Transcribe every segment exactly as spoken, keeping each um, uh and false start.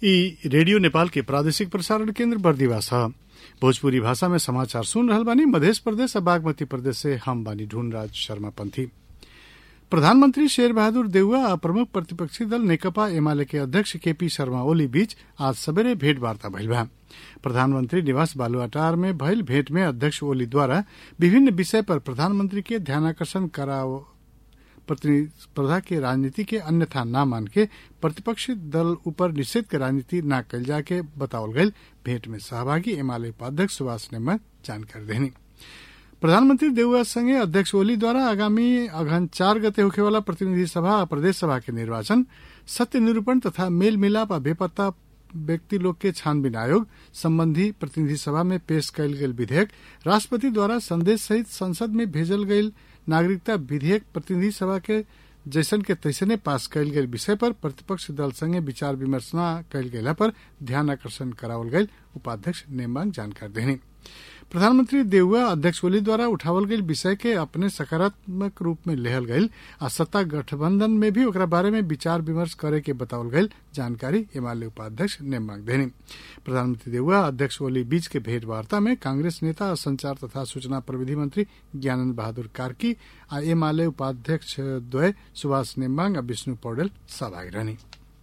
ई रेडियो नेपाल के प्रादेशिक प्रसारण केन्द्र बर्दिवा छ। भोजपुरी भाषा में समाचार सुन रहल बानी। मध्य प्रदेश और बागमती प्रदेश से हम बानी ढूंढराज शर्मा पंथी। प्रधानमंत्री शेर बहादुर देउवा और प्रमुख प्रतिपक्षी दल नेकपा एमाले के अध्यक्ष केपी शर्मा ओली बीच आज सबेरे भेंटवार्ता भइल बा। प्रधानमंत्री निवास बालुआटार में भइल भेंट में अध्यक्ष ओली द्वारा विभिन्न विषय पर प्रधानमंत्री के ध्यानाकर्षण कराओ प्रतिस्पर्धा के राजनीति के अन्यथा न मान के प्रतिपक्षी दल ऊपर निषेध के राजनीति न कल जाके बतावल गयल। भेंट में सहभागी एमाले उपाध्यक्ष सुभाष नेमा जानकारी देनी। प्रधानमंत्री देउवा संगे अध्यक्ष ओली द्वारा आगामी अगहन चार गते होखेवाला प्रतिनिधि सभा और प्रदेश सभा के निर्वाचन, सत्य निरूपण तथा मेल मिलाप और बेपत्ता व्यक्ति लोग के छानबीन आयोग संबंधी प्रतिनिधि सभा में पेश कयल गेल विधेयक, राष्ट्रपति द्वारा संदेश सहित संसद में भेजल गयल नागरिकता विधेयक प्रतिनिधि सभा के जैसन के तैसने पास कयल गेल विषय पर प्रतिपक्ष दल संगे विचार विमर्श न कयल गेला पर ध्यान आकर्षण करावल गयल। उपाध्यक्ष नेमांग जानकारी देनी। प्रधानमंत्री देउवा अध्यक्ष ओली द्वारा उठावल गयल विषय के अपने सकारात्मक रूप में लेहल गयल आ सत्ता गठबंधन में भी ओकरा बारे में विचार विमर्श करे के बतावल गयल जानकारी एमाले उपाध्यक्ष नेमांग देनी। प्रधानमंत्री देउवा अध्यक्ष ओली बीच के भेंट वार्ता में कांग्रेस नेता और संचार तथा सूचना प्रविधि मंत्री ज्ञानंद बहादुर कार्की आ एमाले उपाध्यक्ष द्वय सुभाष नेमांग और विष्णु पौडेल सहभागी रहनी।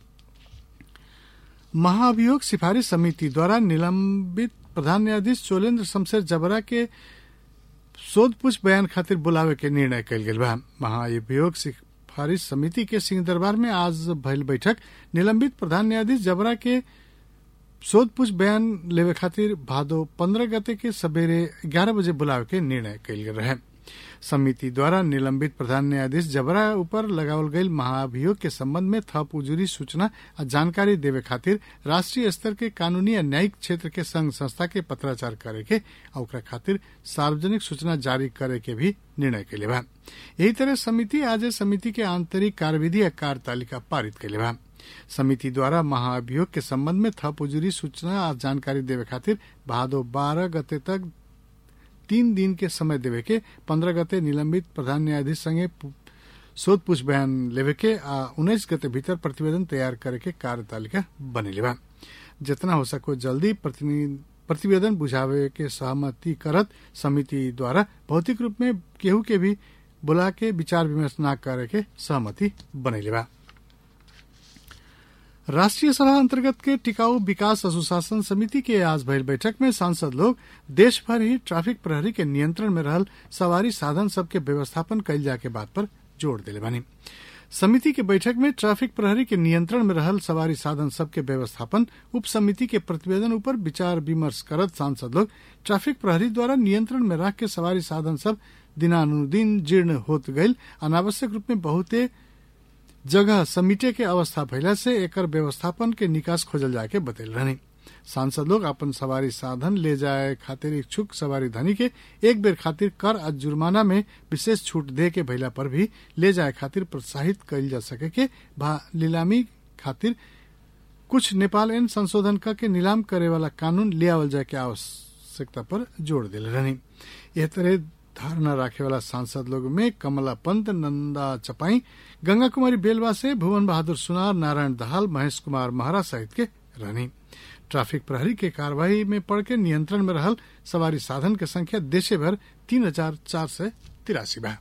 महाअभियोग सिफारिश समिति द्वारा निलंबित प्रधान न्यायाधीश चोलेन्द्र शमशेर जबरा के शोधपूछ बयान खातिर बुलावे के निर्णय कयल गेल बा। महाअभियोग सिफारिश समिति के सिंह दरबार में आज भइल बैठक निलंबित प्रधान न्यायाधीश जबरा के शोधपूछ बयान लेवे खातिर भादो पंद्रह गते के सबेरे ग्यारह बजे बुलावे के निर्णय कयल गेल रहे। समिति द्वारा निलंबित प्रधान न्यायाधीश जबरा ऊपर लगावल गयल महाअभियोग के संबंध में थप उजुरी सूचना और जानकारी देवे खातिर राष्ट्रीय स्तर के कानूनी और न्यायिक क्षेत्र के संघ संस्था के पत्राचार करे के और खातिर सार्वजनिक सूचना जारी करे के भी निर्णय कैले बा। यही तरह समिति आज समिति के आंतरिक कार्यविधि और कार्यतालिका पारित कैले बा। समिति द्वारा महाअभियोग के संबंध में थप उजुरी सूचना और जानकारी देवे खातिर भादो बारह गते तक तीन दिन के समय देवे के पंद्रह गते निलंबित प्रधान न्यायाधीश संगे शोध पूछ बयान लेवे के आ उन्नीस गते भीतर प्रतिवेदन तैयार करे के कार्यतालिका बनेले बा। जितना हो सको जल्दी प्रतिवेदन बुझावे के सहमति करत समिति द्वारा भौतिक रूप में केहू के भी बुला के विचार विमर्श न करे के सहमति बनेले बा। राष्ट्रीय सभा अंतर्गत के टिकाऊ विकास सुशासन समिति के आज भइल बैठक में सांसद लोग देश भर ही ट्रैफिक प्रहरी के नियंत्रण में रहल सवारी साधन सबके व्यवस्थापन कयल जाए के बात पर जोर दिले बानी। समिति के बैठक में ट्रैफिक प्रहरी के नियंत्रण में रहल सवारी साधन सबके व्यवस्थापन उप समिति के प्रतिवेदन ऊपर विचार विमर्श करत सांसद लोग ट्रैफिक प्रहरी द्वारा नियंत्रण में रख के सवारी साधन सब दिनानुदिन जीर्ण होत गईल, अनावश्यक रूप में बहुते जगह समिटे के अवस्था भइला से एकर व्यवस्थापन के निकास खोजल जाके बतैल रहनी। सांसद लोग अपन सवारी साधन ले जाए खातिर इच्छुक सवारी धनी के एक बेर खातिर कर आ जुर्माना में विशेष छूट दे के भइला पर भी ले जाए खातिर प्रोत्साहित कइल जा सके के भा नीलामी खातिर कुछ नेपाल एन संशोधन के नीलाम करे वाला कानून ले आवल जाए के आवश्यकता पर जोर दिले रहनी। यह तरह धारणा राखे वाला सांसद लोग में कमला पंत, नंदा चपाई, गंगा कुमारी बेलवा से भुवन बहादुर सुनार, नारायण दहाल, महेश कुमार महरा सहित के रहनी। ट्रैफिक प्रहरी के कार्रवाई में पड़ के नियंत्रण में रहल सवारी साधन के संख्या देशे भर तीन हजार चार सौ तिरासी बा।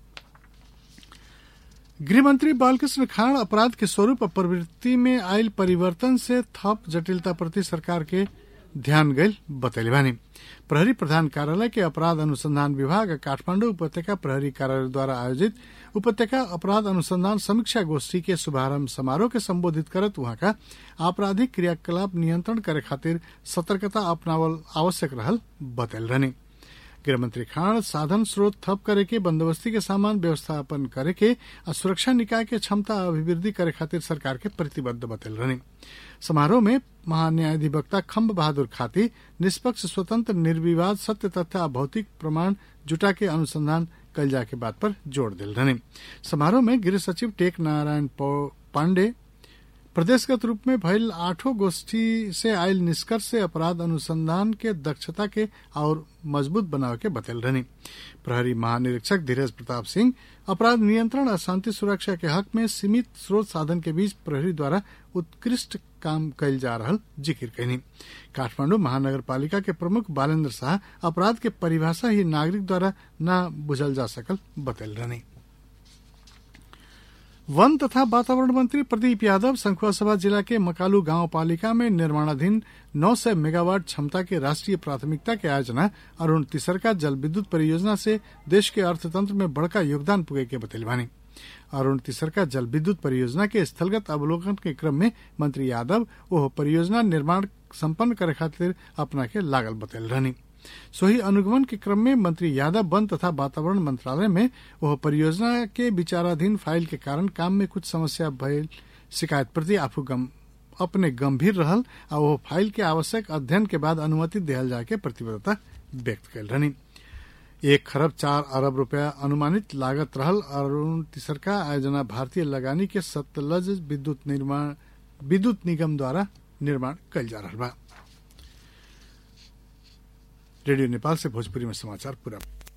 गृहमंत्री बालकृष्ण खाड़ अपराध के स्वरूप और प्रवृत्ति में आयल परिवर्तन से थप जटिलता प्रति सरकार के ध्यान गयल बतैले बानी। प्रहरी प्रधान कार्यालय के अपराध अनुसंधान विभाग काठमांडू उपत्यका प्रहरी कार्यालय द्वारा आयोजित उपत्यका अपराध अनुसंधान समीक्षा गोष्ठी के शुभारंभ समारोह के संबोधित करत वहां का आपराधिक क्रियाकलाप नियंत्रण करे खातिर सतर्कता अपनावल आवश्यक रहल बतैल रहनी। गृहमंत्री खाड़ साधन स्रोत थप करे के, बंदोबस्ती के सामान व्यवस्थापन करे के और सुरक्षा निकाय के क्षमता अभिवृद्धि करे खातिर सरकार के प्रतिबद्ध बतैल रहनी। समारोह में महान्यायाधिवक्ता खम्ब बहादुर खाती निष्पक्ष, स्वतंत्र, निर्विवाद, सत्य तथ्य और भौतिक प्रमाण जुटा के अनुसंधान कल जाए के बात पर जोर दिल रहनी। समारोह में गृह सचिव टेक नारायण पांडे, प्रदेशगत रूप में भइल आठों गोष्ठी से आयल निष्कर्ष से अपराध अनुसंधान के दक्षता के और मजबूत बनावे के बतल रहनी। प्रहरी महानिरीक्षक धीरज प्रताप सिंह अपराध नियंत्रण और शांति सुरक्षा के हक में सीमित स्रोत साधन के बीच प्रहरी द्वारा उत्कृष्ट काम कैल जा रहा जिक्र कैनी। काठमांडू महानगर पालिका के प्रमुख बालेन्द्र शाह अपराध के परिभाषा ही नागरिक द्वारा न बुझल जा सकल बतल रहनी। वन तथा वातावरण मंत्री प्रदीप यादव शंखुआसभा जिला के मकालू गांव पालिका में निर्माणाधीन नौ सौ मेगावाट क्षमता के राष्ट्रीय प्राथमिकता के आयोजना अरुण तिसरका जल विद्युत परियोजना से देश के अर्थतंत्र में बड़का योगदान पुगे के बतैल बानी। अरुण तिसरका जल विद्युत परियोजना के स्थलगत अवलोकन के क्रम में मंत्री यादव वह परियोजना निर्माण संपन्न करे खातिर अपना के लागल बतैल रहनी। सोही अनुगमन के क्रम में मंत्री यादव वन तथा वातावरण मंत्रालय में वह परियोजना के विचाराधीन फाइल के कारण काम में कुछ समस्या भयल शिकायत प्रति आफू गम, अपने गंभीर रहल और वह फाइल के आवश्यक अध्ययन के बाद अनुमति दिहल जाए के प्रतिबद्धता व्यक्त कैल रहनी। एक खरब चार अरब रुपया अनुमानित लागत रहल अरुण तिसरका आयोजना भारतीय लगानी के सतलज विद्युत निर्माण विद्युत निगम द्वारा निर्माण कैल जा रहा बा। रेडियो नेपाल से भोजपुरी में समाचार पूरा।